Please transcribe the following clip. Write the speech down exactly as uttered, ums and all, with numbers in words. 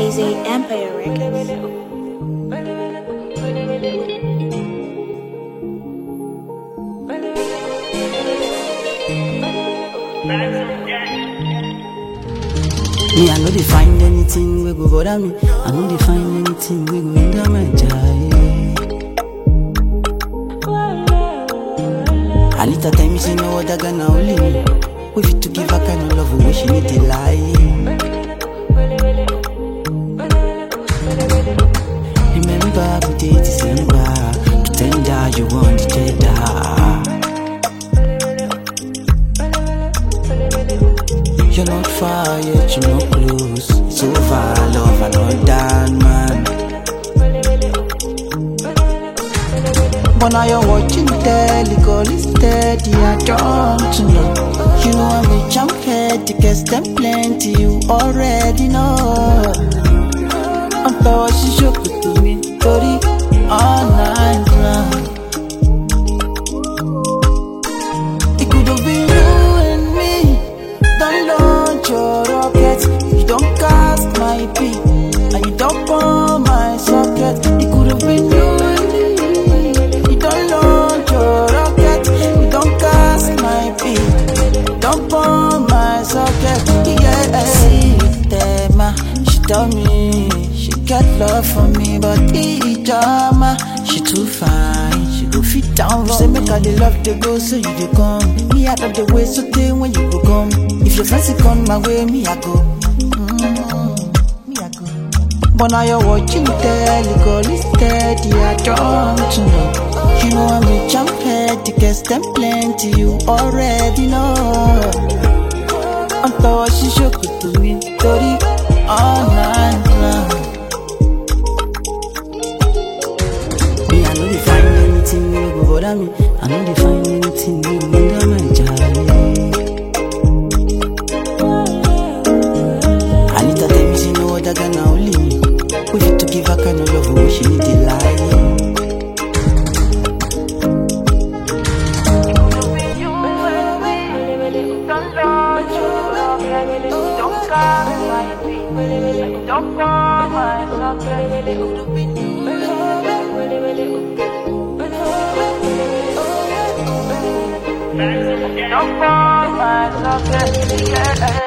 A Z Empire Records. Me, I know they find anything we go bother me. I know they find anything we go hinder my joy. Anita tell me she know what I gonna only me. We fit to give her kind of love we she need to lie. Remember we did December, pretend you want the cheddar. You're not far yet, you're not close. It's over, love, I'm not done, man. But now you're watching telly, call it steady, I don't know. You know I'm a jump head, the guess them plenty, you already know. I'm thought she shook it to me, thirty all night long. It could have been you and me. Don't launch your rocket, you don't cast my pee, and you don't bomb my socket. It could have been you and me. You don't launch your rocket, you don't cast my pee, don't bomb my socket. Yeah, see Tema, she told me she got love for me, but it's drama. She too fine, she go fit down. You say make all the love they go, so you dey come. Me out of the way, so they when you go come. If your fancy come my way, me I go. Mm-hmm. Me I go. But now you're watching telly, call it steady, I don't know. You know I'm a jump head, the guess them plenty, you already know. I'm thought she shook it to me, thirty all night long. Me, I know they find anything we go bother me. I know they find anything we go hinder my joy. Anita tell me she know what I gonna only me. We fit to give her kind of love we she need to lie. Don't call my socket. Don't call my socket.